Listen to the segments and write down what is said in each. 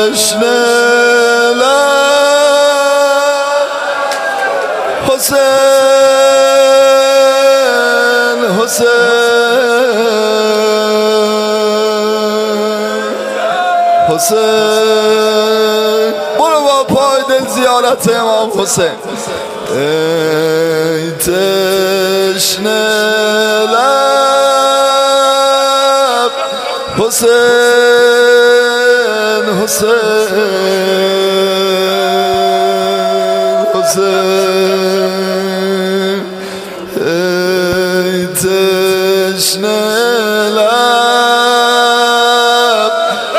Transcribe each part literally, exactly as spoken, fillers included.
تشنه حسین حسین حسین برو با پای دل زیارت امام حسین. ای تشنه لب حسین حسین حسین ای تشنه لب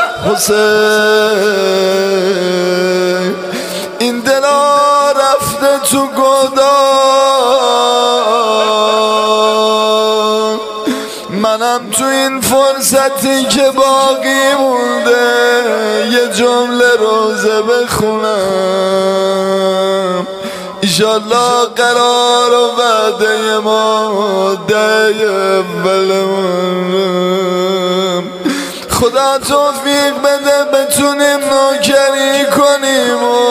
حسین این دلا رفته تو گدان، منم تو این فرصتی که باقی مونده یه جمله روزه بخونم. ایشالله قرار و وعده ما ده اولم، خدا توفیق بده بتونیم نوکری کنیم و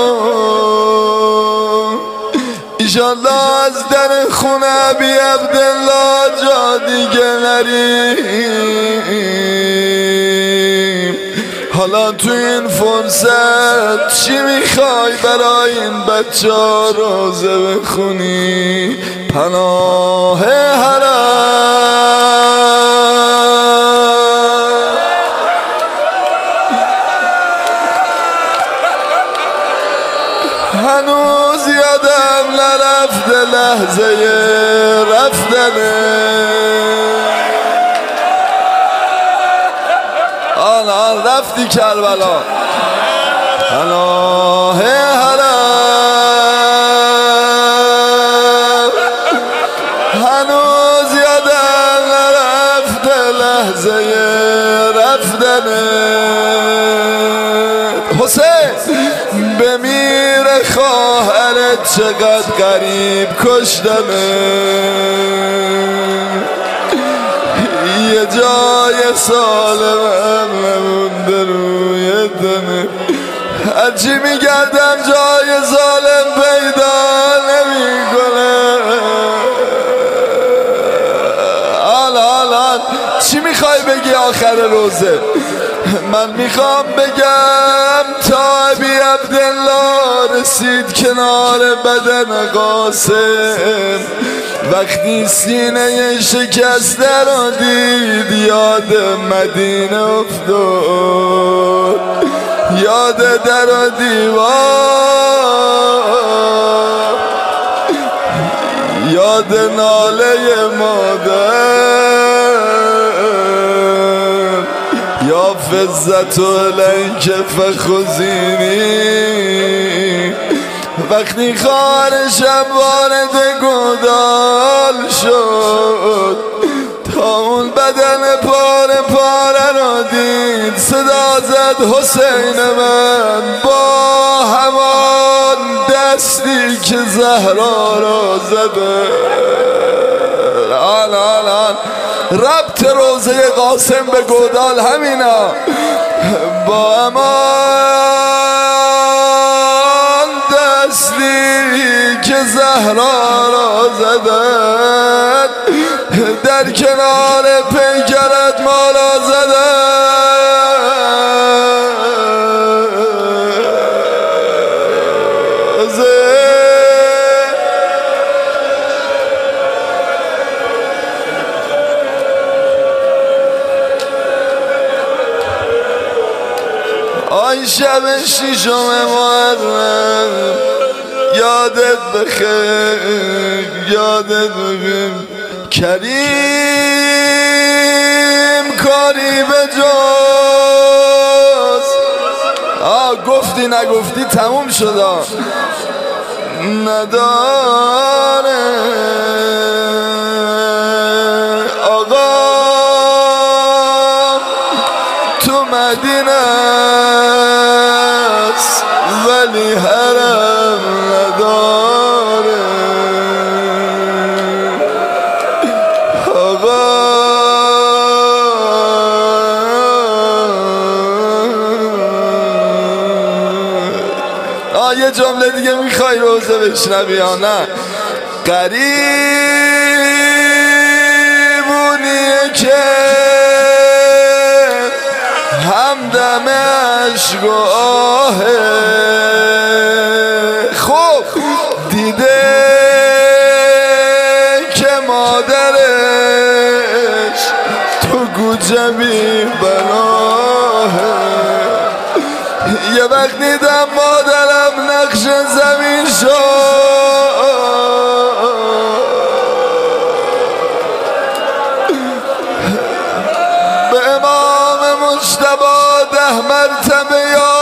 ایشالله از در خونه ابی عبدالله جا دیگه نریم. حالا تو این فرصت چی میخوای برای این بچه ها روزه بخونی؟ پناه حرم هنوز یادم نرفته لحظه رفتنه. آن آن رفتی کربلا پناه حرم هنوز یادم نرفته لحظه رفتنه. حسین بمیر خواهرت چقدر غریب کشتمه، یه جای سالمم نمونده روی دمه، هرچی میگردم جای ظالم پیدا نمیکنه. حالا حالا چی میخوای بگی آخر روزه؟ من میخوام بگم تا ابی عبدالله رسید کنار بدن قاسم، وقتی سینه شکسته رو دید یاد مدینه افتاد، یاد در و دیوار، یاد ناله مادر، یا فزت الیک فخذینی. وقتی خواهرشم وارد گودال شد تا اون بدن پاره پاره رو دید صدا زد حسین من با همان دستی که زهرا را زده. آن آن آن ربط روزه قاسم به گودال همینا، با امان دستی که زهرا را زدن در کنار پیکرت ما را زدن. آی شب شیشم محرم یادت بخیر، یادت بخیر کریم کاری به جز. آه گفتی نگفتی تموم شد نداره. آقا تو مدینه است ولی حرم نداره. آقا یه جمله دیگه میخوای روزه بشنوی یا نه؟ قریبونیه که همدمش گاهه، خب دیده که مادرش تو گوجه بی بناهه. یه وقت دیدم مادرم نقش زمین شد، به امام مجتبی ده مرتبه یا